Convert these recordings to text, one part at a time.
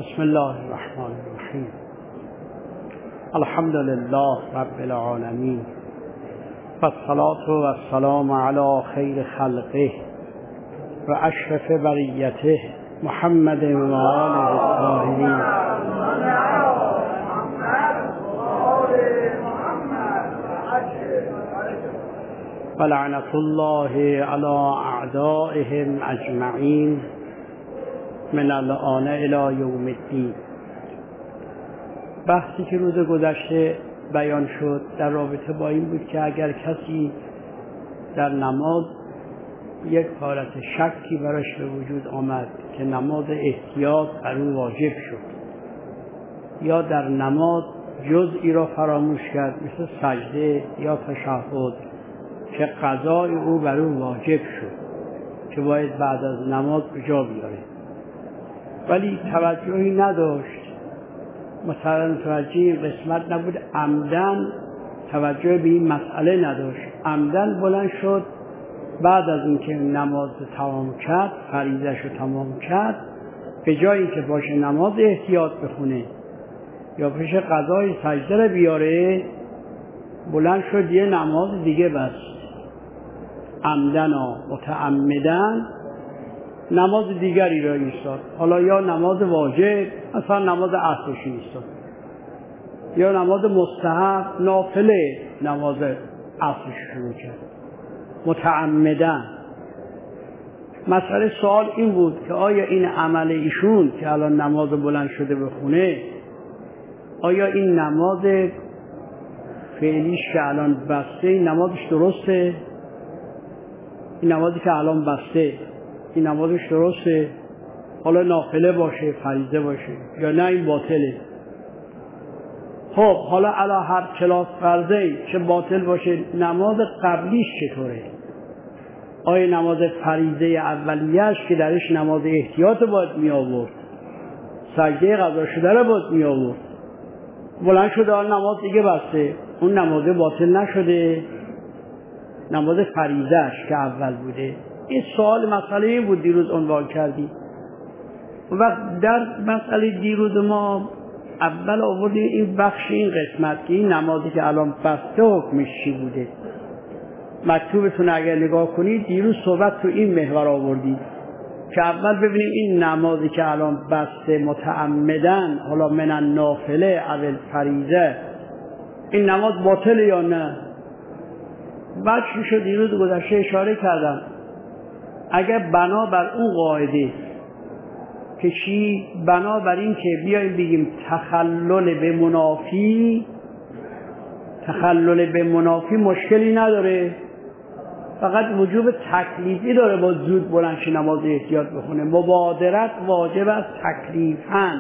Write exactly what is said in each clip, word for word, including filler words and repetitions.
بسم الله الرحمن الرحیم. الحمد لله رب العالمین و الصلاة و السلام علی خیر خلقه و اشرف بریته محمد و آله الطاهرین. و لعنت الله علی اعدائهم اجمعین من الآن الی یوم الدین. بحثی که روز گذشته بیان شد در رابطه با این بود که اگر کسی در نماز یک حالت شکی براش به وجود آمد که نماز احتیاط بر او واجب شد، یا در نماز جزئی را فراموش کرد مثل سجده یا تشهد که قضای او بر او واجب شد که باید بعد از نماز به جا بیاره، ولی توجهی نداشت، مثلا توجه این قسمت نبود، عمدن توجه به این مسئله نداشت، عمدن بلند شد بعد از اینکه نماز تمام کرد، فریضه‌اش رو تمام کرد، به جایی که باشه نماز احتیاط بخونه یا پیش قضای سجده رو بیاره، بلند شد یه نماز دیگه بست، عمدن و متعمدن نماز دیگری را ایستاد، حالا یا نماز واجب، اصلا نماز عصرش ایستاد، یا نماز مستحب نافله نماز عصرش شروع کرد متعمدن. مسئله سوال این بود که آیا این عمل ایشون که الان نماز بلند شده بخونه، آیا این نماز فعلیش که الان بسته این نمازش درسته؟ این نمازی که الان بسته این نمازش درسته؟ حالا نافله باشه، فریضه باشه، یا نه این باطله؟ خب حالا علی هر کلاس فرضی چه باطل باشه، نماز قبلیش چطوره؟ آیا نماز فریضه اولیش که درش نماز احتیاط باید می آورد، سجده قضا شده رو باید می آورد، بلند شده حال نماز دیگه بسته، اون نماز باطل نشده؟ نماز فریضه‌اش که اول بوده؟ این سوال مسئله این بود دیروز عنوان کردیم. و در مسئله دیروز ما اول آوردیم این بخش، این قسمت که این نمازی که الان بسته حکمش چی بوده. مکتوبتون اگر نگاه کنید دیروز صحبت تو این محور آوردیم که اول ببینیم این نمازی که الان بسته متعمدن، حالا من النافله اول فریضه، این نماز باطله یا نه؟ بعد چی شد دیروز گذشته اشاره کردم، اگر بنا بر اون قاعده که چی؟ بنا بر این که بیاییم بگیم تخلل به منافی، تخلل به منافی مشکلی نداره، فقط وجوب تکلیفی داره با زود بلندشی نماز احتیاط بخونه. مبادرت واجب است تکلیفاً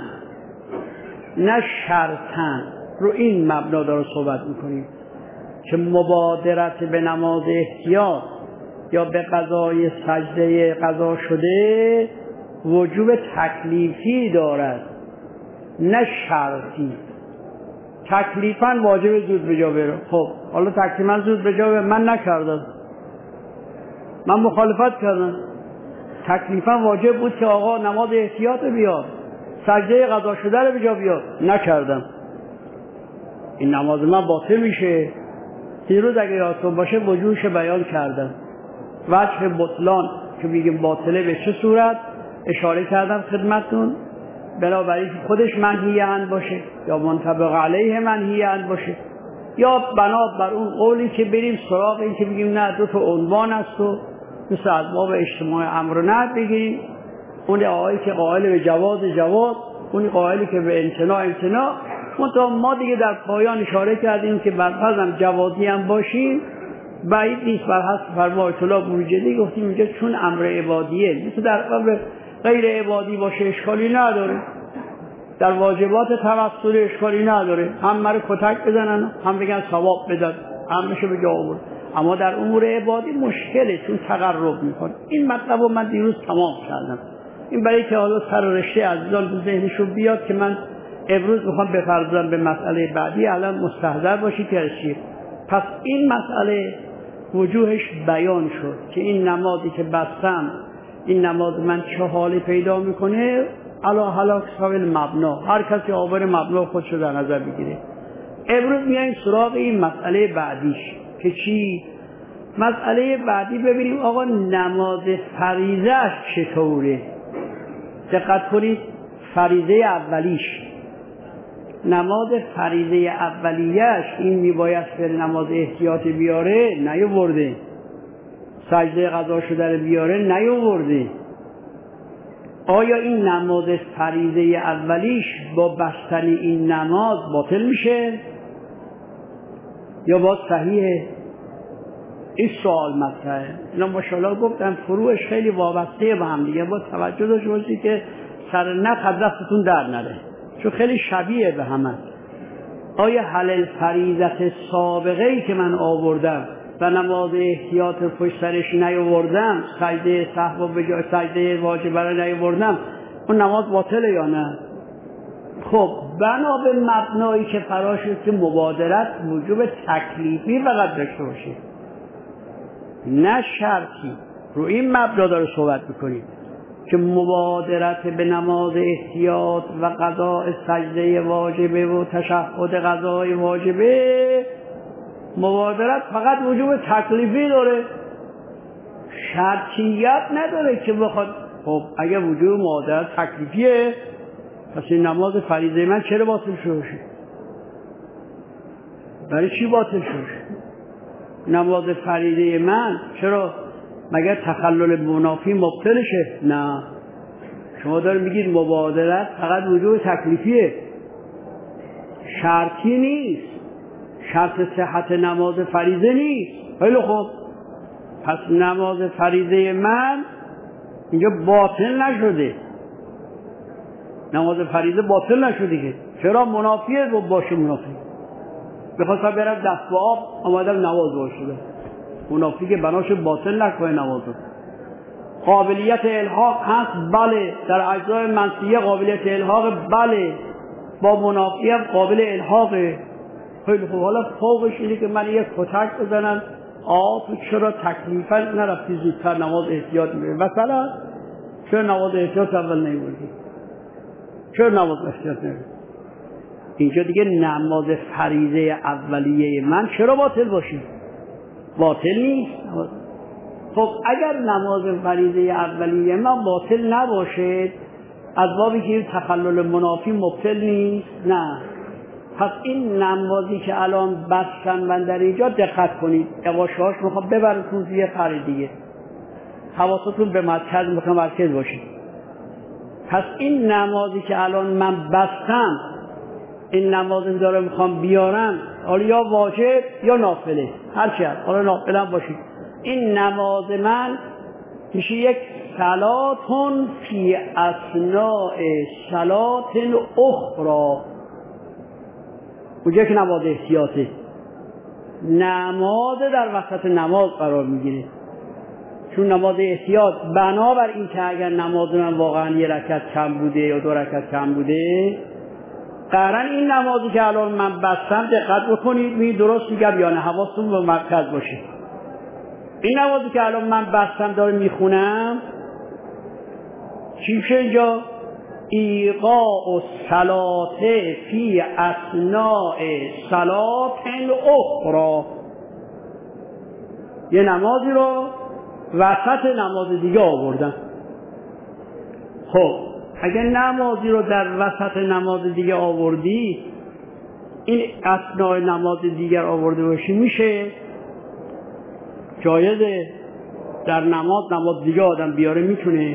نه شرطاً، رو این مبنا داره صحبت میکنیم که مبادرت به نماز احتیاط یا به قضای سجده قضا شده وجوب تکلیفی دارد نه شرطی. تکلیفاً واجب زود به جا بره. خب حالا تکلیفاً زود به جا بره، من نکردم، من مخالفت کردم. تکلیفاً واجب بود که آقا نماز احتیاط بیاد، سجده قضا شده رو به جا بیاد، نکردم، این نماز من باطل میشه. دیروز اگه یادتون باشه وجوهش بیان کردم، وجه بطلان که میگیم باطله به چه صورت اشاره کردم خدمتتون، بنابراین خودش منهی عنه باشه یا منطبق علیه منهی عنه باشه، یا بنا بر اون قولی که بریم سراغ این که بگیم نه دو تا عنوان است و مثل اسباب اجتماع امر و نهی بگیریم، اون آقایی که قائل به جواز جواز، اون قائلی که به امتناع امتناع. منتها ما دیگه در پایان اشاره کردیم که برفرض هم جوازی هم باشیم بعید نیست، بر حسب فرمان آیت الله بروجردی گفتیم اینجا چون امر عبادیه، مثل در امر غیر عبادی باشه اشکالی نداره، در واجبات توسل اشکالی نداره، هم مرا کتک بزنن هم بگن ثواب بدن، هم بشه به جا آورد. اما در امور عبادی مشکله چون تقرب میکنه. این مطلب رو من دیروز تمام کردم، این برای که حالا سر رشته عزیزان تو ذهنشون بیاد که من امروز میخوام بپردازم به مسئله بعدی، الان مستحضر باشید که چیه. پس این مسئله وجوهش بیان شد که این نمازی که بستم این نماز من چه حالی پیدا میکنه، علا حالا حساب مبنا، هر کسی آور مبنا خودشو در نظر بگیره. امروز میایم سراغ این مسئله بعدیش که چی؟ مسئله بعدی ببینیم آقا نماز فریضه چطوره. دقت کنید، فریضه اولیش، نماز فریضه اولیش این میباید فر نماز احتیاط بیاره، نیاورده. سجده قضا شده بیاره، نیاورده. آیا این نماز فریضه اولیش با بستن این نماز باطل میشه یا باز صحیحه؟ این سوال مطرحه. اینا ماشاءالله گفتم فروعش خیلی وابسته به هم دیگه، با توجه داشته باشید که سر نخ از دستتون در نره، چون خیلی شبیه به هم هست. آیا حلل فریضت سابقه ای که من آوردم و نماز احتیاط پشت سرش نیاوردم، سجده سهو به جای سجده واجب را نیاوردم، اون نماز باطله یا نه؟ خب بنا به مبنایی که فراش است که مبادرت وجوب تکلیفی فقط داشته باشه، نه شرطی. رو این مبنا داره صحبت میکنیم که مبادرت به نماز احتیاط و قضاء سجده واجبه و تشهد قضای واجبه، مبادرت فقط وجوب تکلیفی داره، شرطیت نداره که بخواد. خب اگر وجوب مبادرت تکلیفیه، پس این نماز فریضه من چرا باطل شده؟ برای چی باطل شده؟ نماز فریضه من چرا مگر تخلل منافی مبطلشه؟ نه، شما دارید میگید مبادرت فقط وجوب تکلیفیه، شرطی نیست، شرط صحت نماز فریضه نیست. خیلی خوب، پس نماز فریضه من اینجا باطل نشده، نماز فریضه باطل نشده که چرا منافیه باشه؟ منافی بخواستم برم دست به آب آمدم نماز باشده، منافی که بناش باطل نکنه نماز. قابلیت الحاق هست، بله، در اجزای منسیه قابلیت الحاق، بله، با منافی هم قابل الحاقه. خیلی خوب، حالا فوقش اینه که من یک کتک بزنم، آه تو چرا تکلیفا نرفتی زودتر نماز احتیاط میره؟ مثلا چرا نماز احتیاط اول نیوردی؟ چرا نماز احتیاط نیوردی؟ اینجا دیگه نماز فریضه اولیه من چرا باطل باشه؟ باطل نیست. خب اگر نماز فریضه اولیه من باطل نباشه، از بابی که تخلل منافی مبطل نیست؟ نه. پس این نمازی که الان بستن من در اینجا دقت کنید، یواشهاش میخوام ببرتون توی خر دیگه، حواستون به مرکز متمرکز باشید. پس این نمازی که الان من بستم، این نمازی داره میخوام بیارم، حالا یا واجب یا نافله، هرچی هست، حالا نافله هم باشید، این نماز من میشه یک صلاتون فی اثناء صلات اخرى. اونجا که نماز احتیاطه، نماز در وسط نماز قرار میگیره، چون نماز احتیاط بنابر این که اگر نماز من واقعا یه رکعت کم بوده یا دو رکعت کم بوده، قرن این نمازی که الان من بستم دقت بکنید، می درست میگم یا نه، حواستون به مرکز باشه. این نمازی که الان من بستم داره میخونم، چی میشه اینجا؟ ایقاع الصلاة فی اثناء صلاة اخرى، یه نمازی رو وسط نماز دیگه آوردن. خب اگر نمازی رو در وسط نماز دیگه آوردی، این اثناء نماز دیگر آورده باشی، میشه جایزه در نماز نماز دیگه آدم بیاره، میتونه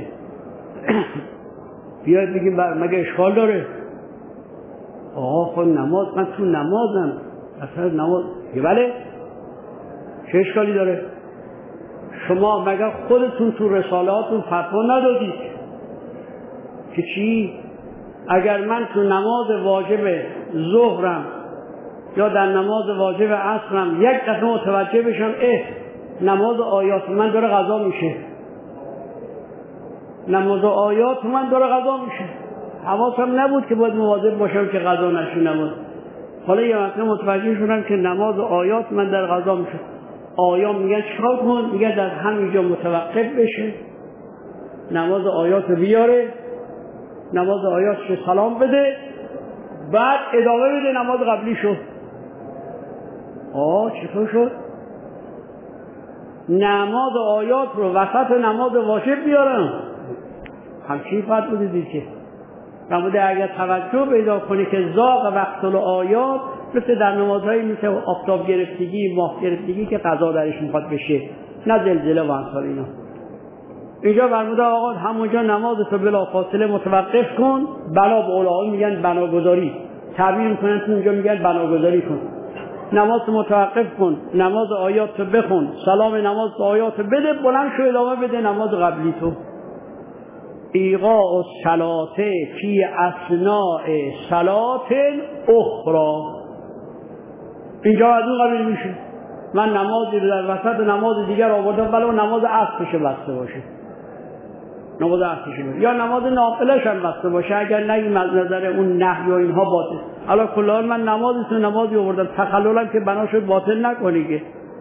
بیاید بگیم مگه اشکال داره؟ آقا خب نماز، من تو نمازم، اصلا نماز یه بله، چه اشکالی داره؟ شما مگه خودتون تو رسالاتون فتوا ندادید که چی؟ اگر من تو نماز واجب ظهرم یا در نماز واجب عصرم یک دفعه متوجه بشم اه نماز آیات من داره قضا میشه، نماز آیات من داره قضا میشه، حواسم نبود که باید مواظب باشم که قضا نشه نماز، حالا یه وقت متوجه شدم که نماز آیات من در قضا میشه، آیا میگن چیکار کن؟ میگن در همینجا متوقف بشه، نماز آیات بیاره، نماز آیات شو سلام بده، بعد ادامه بده نماز قبلی شد. آه چطور شد؟ نماز آیات رو وسط نماز واجب بیارم؟ همچین فرد بوده دید که نموده اگر توجه پیدا کنی که زاغ وقت آیات مثل در نمازهایی مثل آفتاب گرفتگی، ماه گرفتگی که قضا درش میخواد بشه، نه زلزله و امثال اینا. اینجا فرموده آقا همونجا نمازتو بلا فاصله متوقف کن، بنا به علما میگن بناگذاری، تعبیر میکنن تو اونجا میگن بناگذاری کن. نماز متوقف کن، نماز آیات رو بخون، سلام نماز آیات رو بده، بلند شو ادامه بده نماز قبلی تو. ایقاع الصلاة فی اثناء صلاة اخرى، اینجا از اون قبیل میشه من نمازی رو در وسط نماز دیگر آوردم ولو نماز عصرش بسته باشه، نماز عصرش باشه یا نماز نافله‌ش هم بسته باشه، اگر نگیم از نظر اون نهی و اینها باطل. حالا کلا من نمازتون نمازی آوردم تخللم که بنا شد باطل نکنی که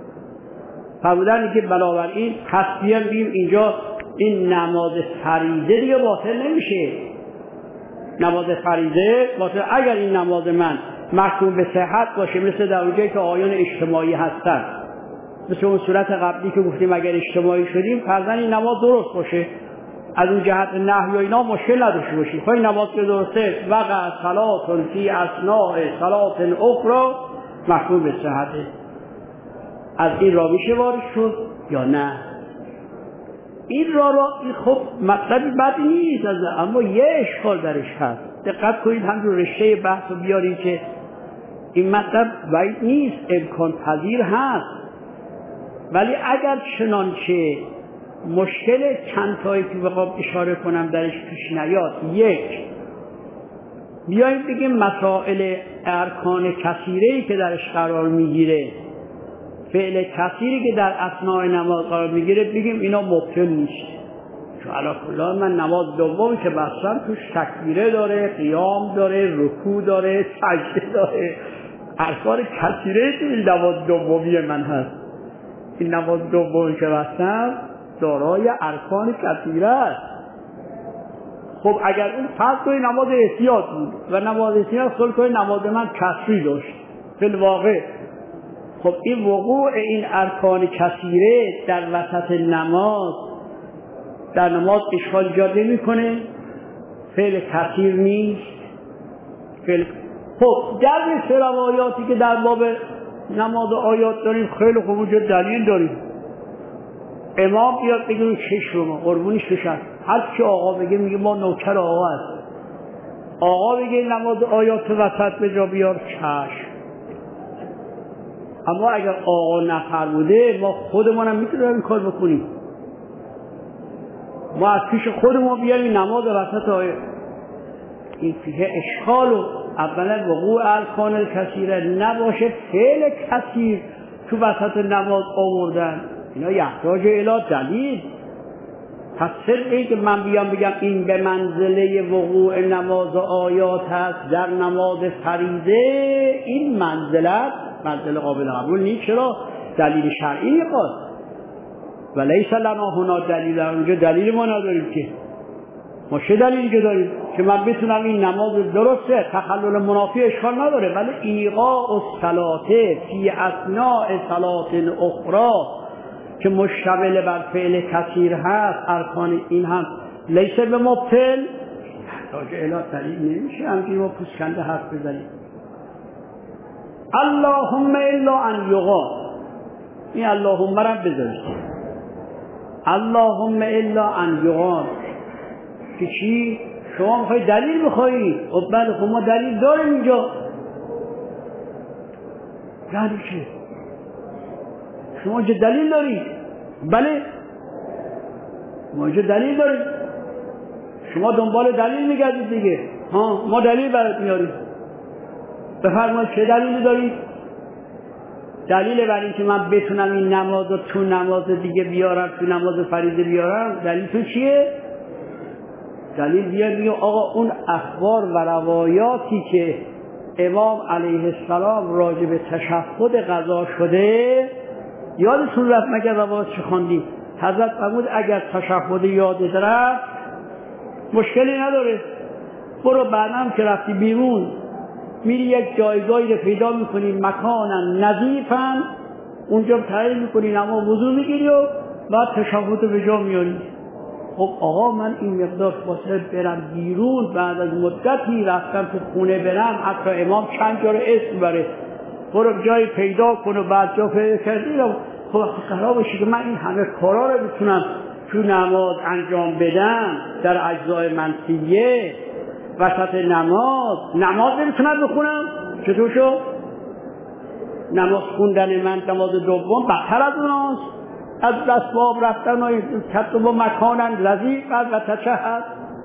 فرمودن که بنابراین تصفیه بیم اینجا این نماز فریضه دیگه باطل نمیشه. نماز فریضه باطل اگر این نماز من محکوم به صحت باشه، مثل در اونجایی که آیان اجتماعی هستن، مثل اون صورت قبلی که گفتیم اگر اجتماعی شدیم فرضاً این نماز درست باشه، از اون جهت نهی و اینا مشکل نداشته باشی، خب این نماز که درسته وقع صلاة فی اثناء صلاة اخرى محکوم به صحته، از این را میشه وارد شد یا نه؟ این را را این خب مطلبی بد نیست، اما یه اشکال درش هست. دقت کنید همون رشته بحث رو بیارید که این مطلب بعید نیست، امکان پذیر هست، ولی اگر چنانچه مشکل چند تایی که بخوام اشاره کنم درش پیش نیاد، یک بیاییم بگیم مسائل ارکان کثیره‌ای که درش قرار میگیره، فعل کثیری که در اثناء نماز قرار میگیره، بگیم اینا مبطل نیست، چون علی کل من نماز دومی که بستم توش تکبیره داره، قیام داره، رکوع داره، سجده داره، ارکان کثیره تو این نماز دومی من هست. این نماز دومی که بستم دارای ارکان کثیره است. خب اگر اون فرض کنید نماز احتیاط بود و نماز احتیاط خل کنید نماز من کثری داشت، فی الواقع خب این وقوع این ارکان کثیره در وسط نماز در نماز اشکال ایجاد نمی‌کنه، فعل کثیر نیست. فعل خب در مثل روایاتی که در باب نماز آیات داریم خیلی خوب اونجا دلیل داریم. امام بیاد بگه شش رو ما قربونیش بشن، هر چی آقا بگه میگه ما نوکر آقا هست، آقا بگه نماز آیات وسط به جا بیار چشم. اما اگر آقا نفرموده ما خودمونم میتونیم این کار بکنیم، ما از پیش خودمون بیاریم نماز وسط آیات. این فیه اشکال و اولا وقوع ارکان کثیره نباشه، فعل کثیر تو وسط نماز آوردن، اینا یحتاج الی دلیل. پس صدقی که من بیام بگم این به منزله وقوع نماز آیات هست در نماز فریضه، این منزلت منزله قابل قبول نیست. چرا؟ دلیل شرعی میخواد و لیس لنا هنا دلیل، اونجا دلیل ما نداریم که. ما چه دلیلی که داریم که من بتونم این نماز درسته تخلل منافی اشکال نداره، ولی ایقاع الصلاة فی اثناء صلاة اخرى که مشتمل بر فعل کثیر هست، ارکان این هم لیس به مبطل، احتاج الی دلیل نمیشه همچنین ما پوسکنده حرف بزنیم. اللهم الا ان یقال، این اللهم را بذارید، اللهم الا ان یقال که چی؟ شما میخوایی دلیل بخوایی؟ خب بله خب ما دلیل داریم اینجا. یعنی چی؟ شما اینجا دلیل دارید؟ بله ما اینجا دلیل داریم، شما دنبال دلیل میگردید دیگه. ها ما دلیل برات میاریم، بفرمایید چه دلیلی دارید؟ دلیل بر این که من بتونم این نماز رو تو نماز دیگه بیارم، تو نماز فریضه بیارم، دلیل تو چیه؟ دلیل بیاد میگه آقا اون اخبار و روایاتی که امام علیه السلام راجع به تشهد قضا شده، یادتون رفت مگر روایات چه خواندیم؟ حضرت فرمود اگر تشهد یاد رفت مشکلی نداره، برو بعدم که رفتی بیرون میری یک جایگاهی رو پیدا میکنی مکانن نظیفن، اونجا تعیین میکنی نماز وضو میگیری و بعد تشهد رو به جا میاری. خب آقا من این مقدار فاصله برم بیرون، بعد از مدتی رفتم تو خونه برم، حتی امام چند جا رو اسم بره، برو جای پیدا کن و بعد جا پیدا کردی رو خب قرار باشه که من این همه کارا رو بتونم تو نماز انجام بدم در اجزای منسیه وسط نماز. نماز نمیتونم بخونم؟ چطور شو؟ نماز خوندن من نماز دوم بدتر از اوناست، از دستباب رفتن و کتب و مکانن لذیذ و تشهد.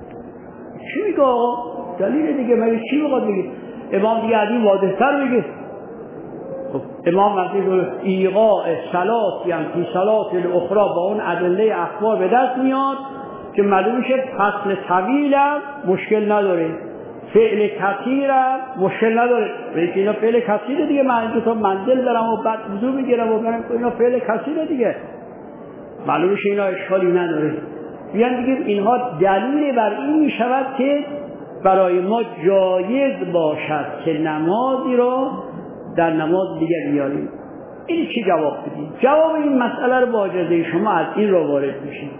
چی میگه آقا؟ دلیل دیگه مگه چی بخواد بگه؟ امام دیگه از این واضح تر بگه. خب امام وقتی رو ایقاع صلاتی هم فی صلات الاخرى با اون ادله اخبار به دست میاد که معلوم میشه فصل طویلم مشکل نداره، فعل کثیرم مشکل نداره. ولی اینا فعل کثیره دیگه، من دو تا منزل دارم و بعد وضو میگیرم و برم اینا فعل کثیره دیگه، معلوم میشه اینا اشکالی نداره. بیان دیگه اینها دلیل بر این میشود که برای ما جایز باشد که نمازی رو در نماز دیگه بیاریم. این چی جواب بدیم؟ جواب این مسئله رو با اجازه شما از این رو وارد میشیم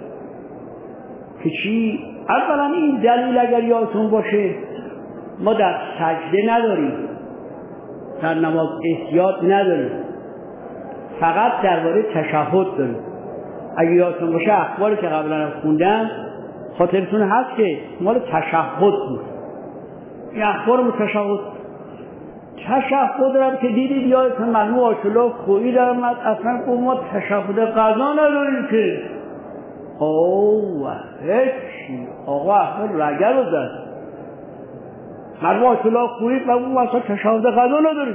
که چی؟ اولا این دلیل اگر یادتون باشه ما در سجده نداریم، در نماز احتیاط نداریم، فقط درباره تشهد داریم. اگر یادتون باشه اخباری که قبلا خوندم خاطرتون هست که مال تشهد بود. این اخبار متشهد تشهد دارم که دیدید یادتون مرحوم آیت‌الله خویی در اومد اصلا گفت ما تشهد قضا نداریم که. اوه هیچی آقا اصلا رگه رو زد. مرحوم آیت‌الله خویی و اون اصلا تشهد قضا نداریم.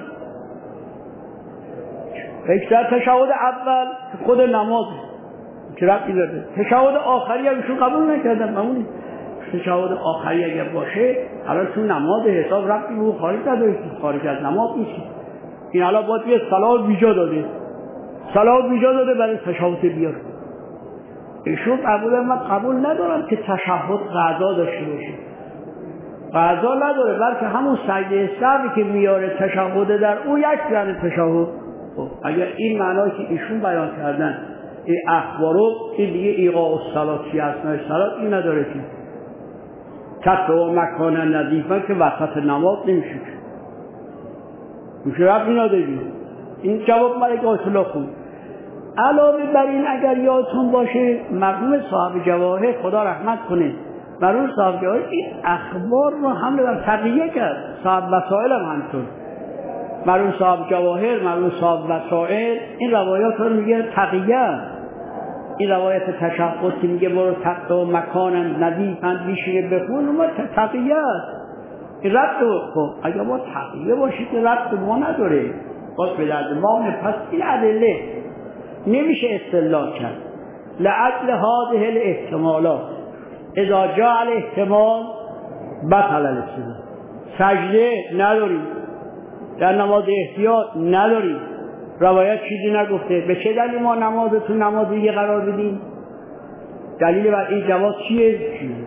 بیشتر تشهد اول که خود نماز که ربطی داره، تشهد آخری هم ایشون قبول نکردن. معمولی تشهد آخری اگر باشه الان تو نماز حساب ربطی به خارج نداره، خارج از نماز نیست. این الان باید یه صلات بیجا داده، صلات بیجا داده برای تشهد بیار. ایشون قبول من قبول ندارم که تشهد قضا داشته باشه، قضا نداره، بلکه همون سجده سهوی که میاره تشهد در او یک ذره تشهد. خب اگر این معنایی که ایشون بیان کردن این اخبارو این دیگه ایقاع الصلات فی اثناء الصلات این نداره که کتب و مکان نظیفن که وسط نماز نمیشه میشه رب اینا دیگه. این جواب ملک آیت‌الله خویی. علاوه بر این اگر یادتون باشه مرحوم صاحب جواهر خدا رحمت کنه، مرحوم صاحب جواهر این اخبار رو حمل بر تقیه کرد، صاحب وسائل هم همطور. مرحوم صاحب جواهر، مرحوم صاحب وسائل این روایات رو میگه تقیه. این روایت تشهد که میگه برو تقت و مکانن نظیفن بیشینه بخون ما تقیه است. این ربط خب اگر ما تقیه باشید که ربط ما نداره باز به درد ما. پس این ادله نمیشه استدلال کرد لعجل هذه الاحتمالات اذا جاء الاحتمال بطل الاستدلال. سجده نداریم، در نماز احتیاط نداریم، روایت چیزی نگفته، به چه دلیل ما نمازتون نماز دیگه قرار بدیم؟ دلیل بر این جواز چیه؟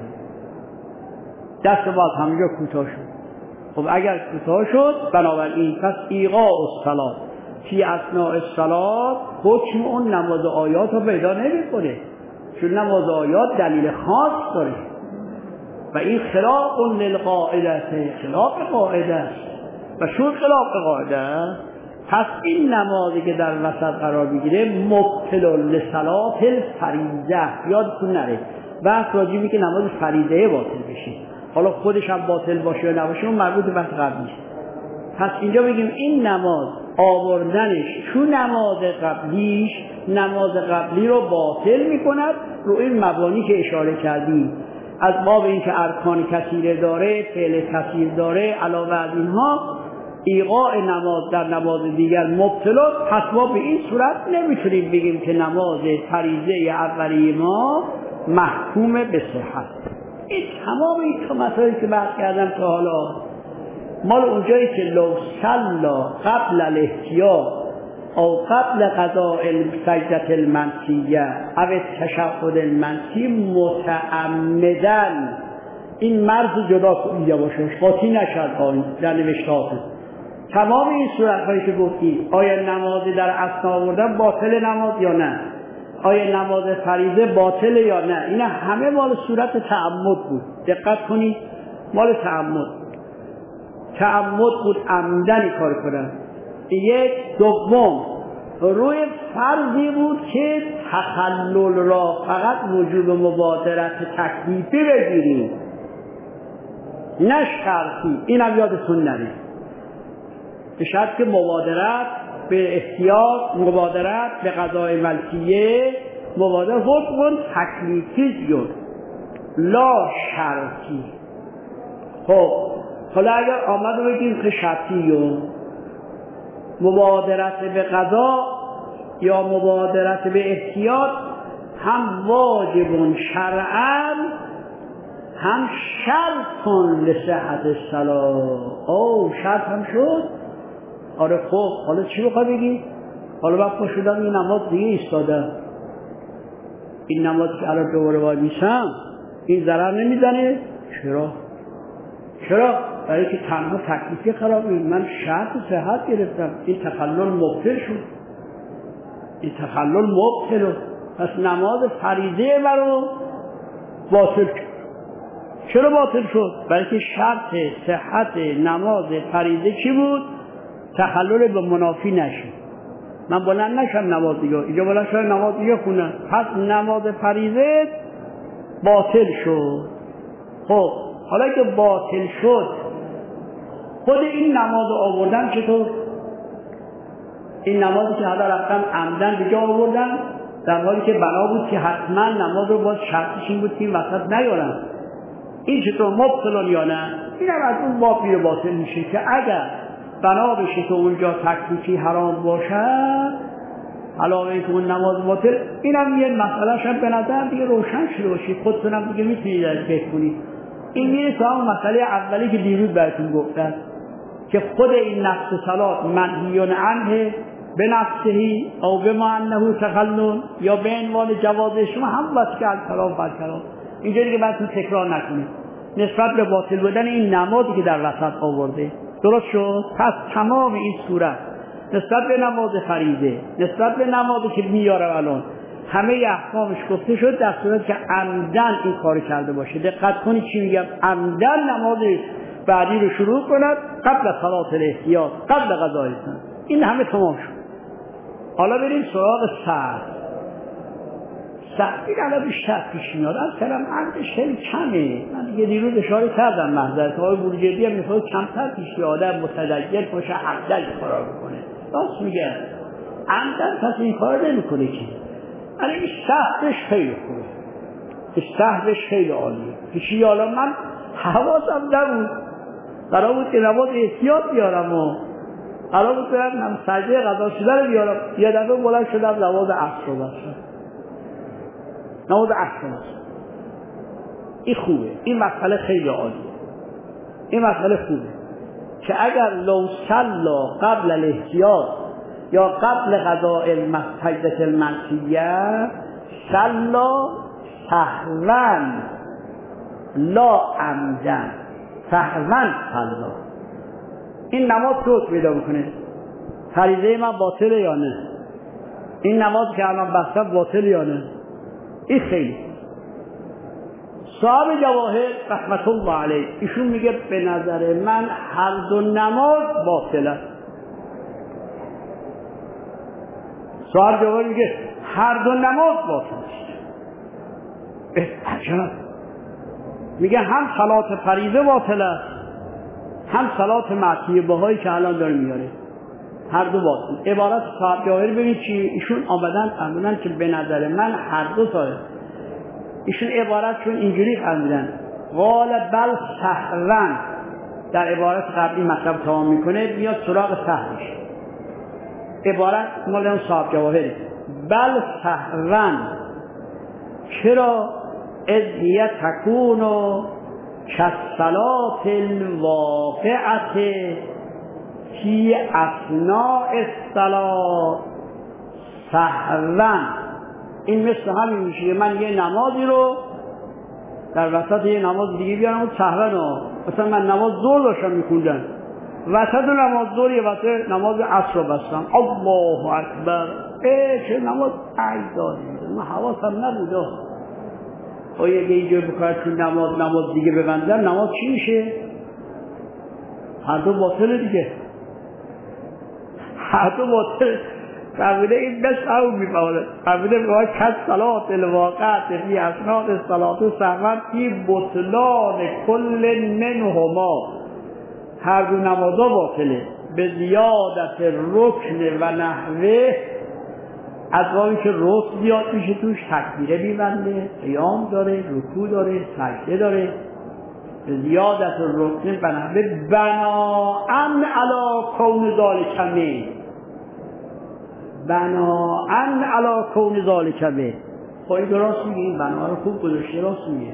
دست باز همینجا کوتاه شد. خب اگر کوتاه شد بنابراین پس ایقاع الصلات فی اثناء الصلات حکم اون نماز آیات رو پیدا نمی‌کنه، چون نماز آیات دلیل خاص داره و این خلاف للقاعده، خلاف قاعده است. و چون خلاف قاعده است پس این نمازی که در وسط قرار بگیره مبطل لصلات الفریضه. یادتون نره بحث راجعی که نماز فریضه باطل بشه، حالا خودش هم باطل باشه یا نباشه اون مربوط به بحث قبلی است. پس اینجا بگیم این نماز آوردنش چون نماز قبلیش نماز قبلی رو باطل میکند رو این مبانی که اشاره کردیم، از باب اینکه ارکان کثیره داره، فعل کثیر داره، علاوه از اینها ایقاع نماز در نماز دیگر مبتلا. پس ما به این صورت نمیتونیم بگیم که نماز فریضه اولیه ما محکوم به صحت. این تمام این تو مسائلی که بحث کردم تا حالا مال اونجایی که لو صلا قبل الاحتیاط او قبل قضاء السجدة المنسیه او التشهد المنسی متعمداً این مرز جدا کنید یواشاش قاطی نکرد آین در نوشتهات. تمام این صورتهایی که گفتی آیا نمازی در اثنا آوردن باطل نماز یا نه، آیا نماز فریضه باطل یا نه، اینا همه مال صورت تعمد بود. دقت کنید مال تعمد تعمد بود، عمدن کار کنن. یک دوم روی فرضی بود که تخلل را فقط وجوب مبادرت تکلیفی بگیریم نه شرطی. اینم یادتون نره، به شرط که مبادرت به احتیاط، مبادرت به قضای ملکیه، مبادرت حکم تکلیفی جد لا شرطی. خب حالا اگر آمد رو بگیم که شرطی و مبادرت به قضا یا مبادرت به احتیاط هم واجب شرعاً هم شرط لصحت الصلاة. او شرط هم شد. آره خب حالا چی بخواه بگی؟ حالا وقت ما شدم این نماز دیگه ایستادم، این نماز که الان دوباره باید میشم این ضرر نمیزنه؟ چرا؟ چرا؟ برای که تنها تکلیفی خراب بود. من شرط صحت گرفتم، این تخلل مبطل شد، این تخلل مبطل شد. پس نماز فریضه مرا باطل شد. چرا باطل شد؟ برای که شرط صحت نماز فریضه چی بود؟ تخلل به منافی نشه. من بلند نشم نماز دیگه، اینجا بلند شد نماز دیگه خونم، پس نماز فریضه باطل شد. خب حالا که باطل شد خود این نماز آوردن چطور؟ این نمازی که حالا رفتم عمدن به جا آوردن در حالی که بنا بود که حتما نماز رو باید شرطش این بود که این وسط نیارن. این چطور مبطلون یا نه؟ این هم از اون باب میره باطل میشه که اگر بنا بشه که اونجا تکلیفی حرام باشد علاوه که اون نماز باطل، این هم یه مسئله شد به نظر دیگه روشن شده باشید، خودتونم دیگه میتونید از فکر کنید. این میره تا همون مسئله اولی که دیروز براتون گفتم که خود این نفس صلات منهی عنه به نفسهی او به ما انه تخلل یا به عنوان جواز شما هم واسه کلام بر کلام. اینجا دیگه براتون تکرار نکنید نسبت به باطل بودن این نمازی که در وسط آورده. درست شد؟ پس تمام این صورت نسبت به نماز فریضه، نسبت به نمازی که میاره الان همه احکامش گفته شد در صورت که عمدن این کار کرده باشه. دقت کنید چی میگم، عمدن نماز بعدی رو شروع کند قبل صلات الاحتیاط، قبل قضای سن. این همه تمام شد. حالا بریم سراغ سهو. سهو این الان بیشتر پیش میاد، از کلم عمدش خیلی کمه. من دیگه دیروز اشاره کردم محضرت های بروجردی هم میخواد کمتر پیش آدم متدیر باشه، عمدن کارا بکنه. راست میگه عمدن پس این کار نمیکنه که ولی این سهوش خیلی خوبه، این سهوش خیلی عالیه. پیشی حالا من حواسم نبود، قرار بود که نماز احتیاط بیارم و قرار بود که هم سجده قضا شده رو بیارم، یه دفعه بلند شدم نماز عصر رو بستم، نماز عصر رو بستم. این خوبه، این مسئله خیلی عالیه، این مسئله خوبه که اگر لو صلا قبل الاحتیاط یا قبل قضاء المسجد المنسیه صلا سهوا لا عمدن، سهوا صلا، این نماز رو پیدا میکنه فریضه من باطله یا نه، این نماز که الان بستم باطله یا نه. این خیلی صاحب جواهر رحمت الله علیه ایشون میگه به نظر من هر دو نماز باطله. صاحب جواهر میگه هر دو نماز باطل است. عجب. میگه هم صلات فریضه باطل است هم صلات معصیه بهایی که الان داره میاره، هر دو باطل. عبارت صاحب جواهر ببینید چی ایشون آمدن فرمودن که به نظر من هر دو طاهر. ایشون عبارتشون اینجوری فرمودن قال بل سهوا، در عبارت قبلی مطلب تمام میکنه میاد سراغ سهوش. عبارت مال اون صاحب جواهره بل سهوا. چرا؟ اذ هی تکون کالصلاة الواقعة فی اثناء الصلاة سهوا. این مثل همین میشه من یه نمازی رو در وسط یه نماز دیگه بیان اون سهوا، مثلا من نماز ظهر داشتم میخوندم، وسط نماز ظهر یه وسط نماز عصر رو بستم، الله اکبر، ای چه نماز عیداری، من حواسم نبود. آیا یه اینجا بکنه تو نماز نماز دیگه ببندم، نماز چی میشه؟ هر دو باطله دیگه، هر دو باطل. فرموده این بس او میفعاله، فرموده باید کس صلات الواقعت فی اسناد الصلات و سهون فی بطلان کل منهما، هر دو نمازا باطله به زیادت رکن و نحوه، از وقتی که رکن زیاد میشه توش، تکبیره میبنده، قیام داره، رکوع داره، سجده داره، به زیادت رکن و نحوه بناءً علی کون ذالک منه، بناءً علی کون ذالک منه. خب این درست میگه، این بنا رو خوب گذاشته، راست میگه.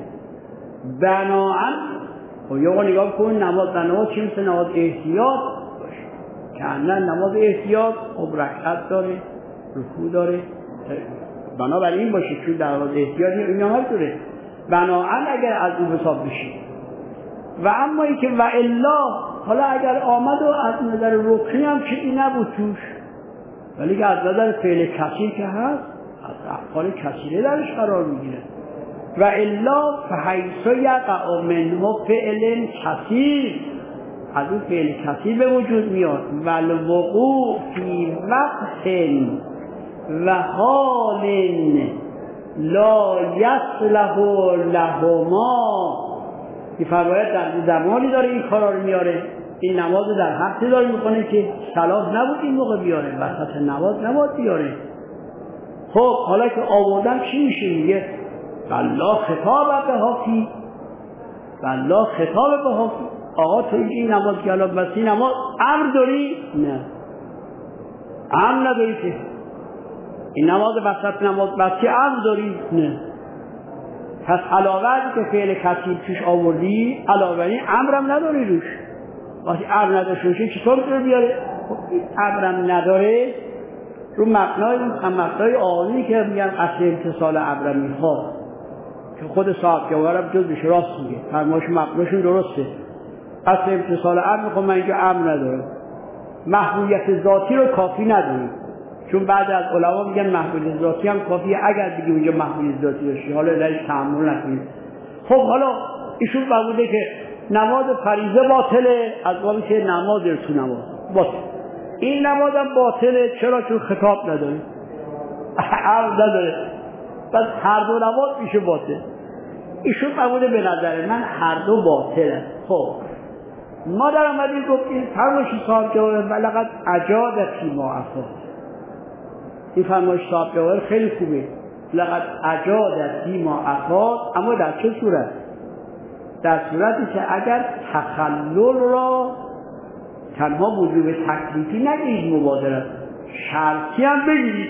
بناءً خب یه وقت نگاه کن نماز نماز چی مثل نماز احتیاط باشه، که اندن نماز احتیاط خب رکعت داره، رکوع داره، بنابراین این باشه که در نماز احتیاطی این نماز داره بناءً اگر از اون حساب بشه. و اما این که و الا، حالا اگر آمد و از نظر رکنی هم چیزی نبود توش، ولی که از نظر فعل کثیر که هست، از افعال کثیره درش قرار میگیره. و الا فحیث یقع منه فعل کثیر، از اون فعل کثیر به وجود میاد. و الوقوع فی وقت و حال لا یصلح لهما، این فرمایت در زمانی داره این کارا رو میاره، این نماز در حقی داره میکنه که صلاح نبود این موقع بیاره، وسط نماز نبود بیاره. خب حالا که آوردن چی میشه؟ میگه والله خطاب به حافی، والله خطاب به حافی، آقا تو این نماز که الان بسی نماز امر داری؟ نه امر نداری که این نماز وسط نماز بسی امر داری؟ نه. پس علاوه ازی که فعل کثیر توش آوردی، علاوه این امرم نداری روش. وقتی امر نداشته باشه چطور میتونه بیاره؟ خب این امرم نداره، رو مبنای اون هم مبنای آقایی که میگن اصل امتصال امرم میخواد، که خود صاحب جوارم جز بشه راست میگه، فرمایش مبناشون درسته، اصل امتصال امر میخواد، من اینجا امر ندارم، محبوبیت ذاتی رو کافی نداریم، چون بعد از علما میگن محبوبیت ذاتی هم کافیه اگر دیگه اونجا محبوبیت ذاتی داشتی، حالا درش تحمل نکنید. خب حالا ایشون فرموده که نماز فریضه باطله، از وقتی که نماز تو نماز باطل، این نماز هم باطله، چرا؟ چون خطاب نداره، عرض نداره، پس هر دو نماز میشه باطل. ایشون فرموده به نظر من هر دو باطله. خب ما در آمدیم گفتیم فرمایشی صاحب جواب بلغت اجادتی ما افاد، این فرمایش صاحب جواب خیلی خوبه، لقد اجادتی ما افاد، اما در چه صورت؟ در صورتی که اگر تخلل را تنها وجوب تکلیفی نگیرید، مبادرت شرطی هم بگیرید.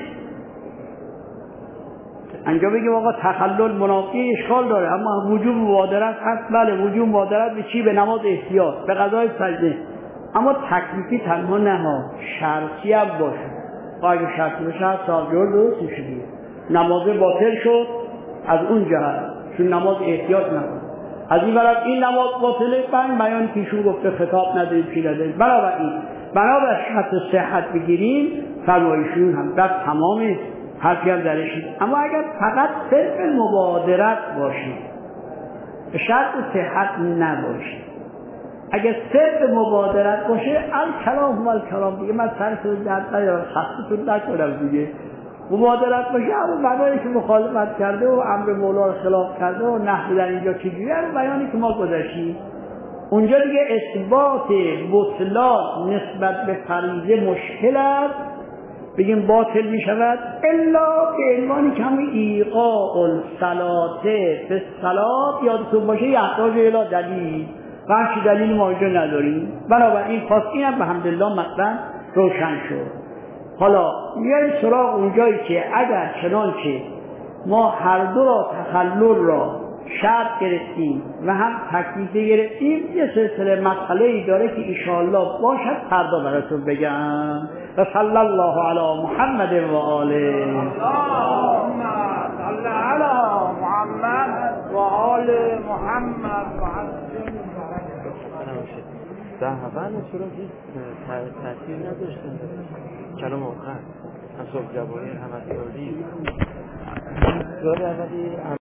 انجا بگیم آقا تخلل منافی اشکال داره، اما وجوب مبادرت هست، بله وجوب مبادرت به چی؟ به نماز احتیاط، به قضای سجده، اما تکلیفی تنها نه ها، شرطی هم باشه. اگه شرطی باشه هست صاحب جور درست میشه دیگه، نماز باطل شد از اون جهت، چون نماز احتیاط نکن. از این برای این نماز باطله، من بیان پیشون گفته خطاب نداریم چی نداریم، بنابراین بنابراین شرط صحت بگیریم، فرمایشون هم در تمام حرفی هم درشید. اما اگر فقط صرف مبادرت باشید، شرط صحت نباشید، اگر صرف مبادرت باشه الکلام و الکلام دیگه، من سرتون درد نیارم، خستتون نکنم دیگه، مبادرت باشه اما معنایی که مخالفت کرده و امر مولا رو خلاف کرده و نحوی در اینجا چجوری هست، بیانی که ما گذاشتیم اونجا دیگه اثبات بطلان نسبت به فریضه مشکل است، بگیم باطل می شود الا به عنوانی که همون ایقاع الصلاة به الصلاة یادتون باشه یحتاج الی دلیل، و همچی دلیل ما اینجا نداریم، بنابراین پس این هم به حمدالله مطلب روشن شد. حالا میاییم سراغ اونجایی که اگر چنانچه ما هر دو را تخلل را شرط گرفتیم و هم تکلیف گرفتیم، یه سلسله مسئله ای داره که انشاءالله باشد فردا براتون بگم. و صلی الله علی محمد و آله. اللهم صل علی محمد و آله. آل محمد و حسن در اول چرا هیچ تأثیر نداشتن کلام آخر هم صبح جوانی هم از اولی